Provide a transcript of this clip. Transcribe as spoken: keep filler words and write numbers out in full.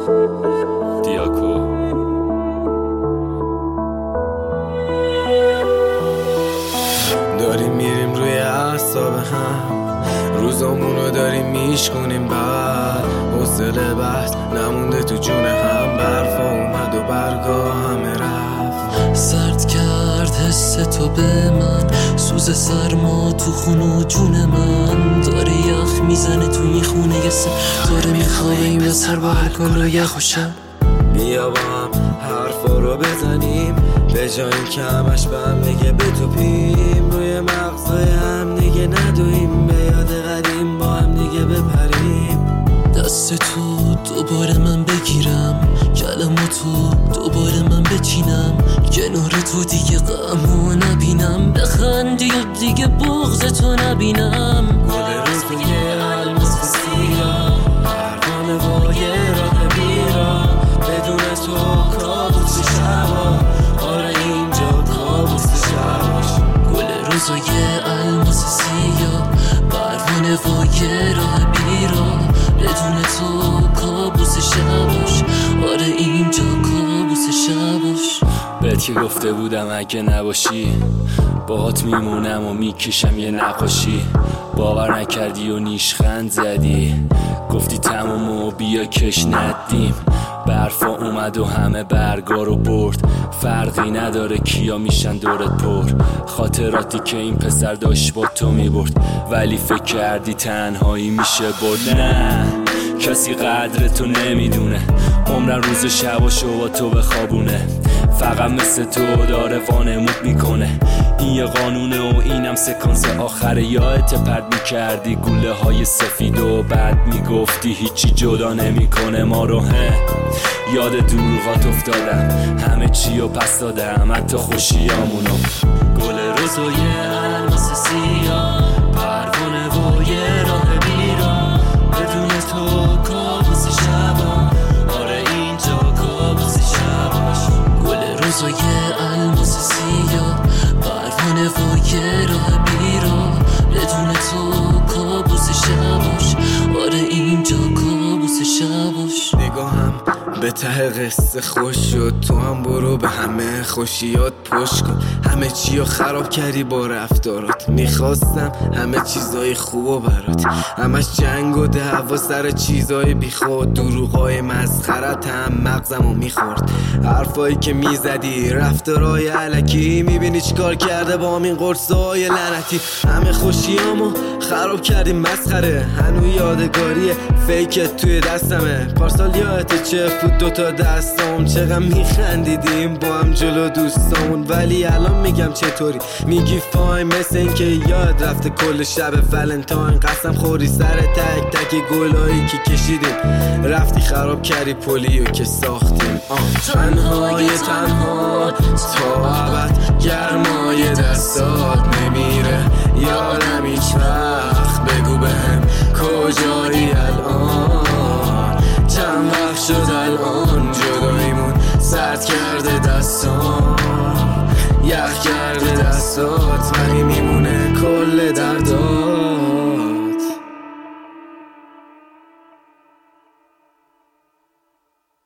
دیاکو. داریم میریم روی اعصاب هم، روزامونو داریم میشکنیم، بعد حوصله بحث نمونده تو جون هم. برفا اومد و برگا همه رفت، سرد کرد حس تو به من، سوز سرما تو خون و جون من. داره یخ میزنه تو این خونه سه، داره میخواییم به سر بار کن و یخ خوشم. بیا با هم حرفا رو بزنیم، به جای که همش به هم نگه بتوپیم، روی مغزای هم دیگه ندویم، به یاد قدیم با هم دیگه بپریم. دست تو دوباره من بگیرم، کلماتو دوباره من بچینم، کنار تو دیگه غمو نبینم، بخندی و دیگه بغض تو نبینم. گل روز دیگه الماس سیاه، پروانه با یه راه بیرا، بدون تو کابوس شبا، آره اینجا کابوس شباش. گل روزای الماس سیاه، پروانه با یه راه بیرا، بدون تو کابوس شباش، آره اینجا کابوس شباش. بهت که گفته بودم اگه نباشی باهات میمونم و میکشم یه نقاشی، باور نکردی و نیشخند زدی، گفتی تموم و بیا کش ندیم. برفا اومد و همه برگا رو برد، فرقی نداره کیا میشن دورت پر. خاطراتی که این پسر داشت با تو میبرد، ولی فکر کردی تنهایی میشه برد. نه کسی قدر تو نمیدونه، عمرن روز شباشو با تو بخوابونه، فقط مثل تو داره وانمود میکنه. این یه قانونه و اینم سکانس آخره، یادت پرد میکردی گوله های سفید و بعد میگفتی هیچی جدا نمیکنه ما رو. هه یاد دروغات افتادم، همه چی رو پس دادم حتی خوشیامونو. گل روزای الماس سیاه، پروانه و یه راه بیرا، بدون تو کابوس شبا، آره اینجا کابوس شباش. گل روزای الماس سیاه، پروانه و یه راه بیرا، بدون تو کابوس شباش، آره اینجا کابوس شباش. نگاهم به ته قصه خوش شد، تو هم برو به همه خوشیات پشت کن. همه چی رو خراب کردی با رفتارات، میخواستم همه چیزای خوبو برات، همش جنگ و دعوا سر چیزای بیخود، دروغای مسخرت هم مغزمو میخورد. حرفایی که میزدی رفتارای علکی، میبینی چیکار کرده با این قرصای لعنتی. همه خوشیامو خراب کردی مسخره، هنو یادگاریه فیکت توی دستمه. پارسال یادت چه بود دوتا دستام، چقدر میخندیدیم با هم جلو دوستامون، ولی الان میگم چطوری میگی فاین، مثل این که یاد رفته کل شب ولنتاین. قسم خوری سر تک تک گلایی که کشیدیم، رفتی خراب کردی پلیو که ساختیم. تنهای تنها تا ابد، گرمای دستات نمیره، یادم هیچ وقت بگو بهم کجایی الان. چند وقت شد الان جداییمون سرد کرده دستان، یخ کرده دستات،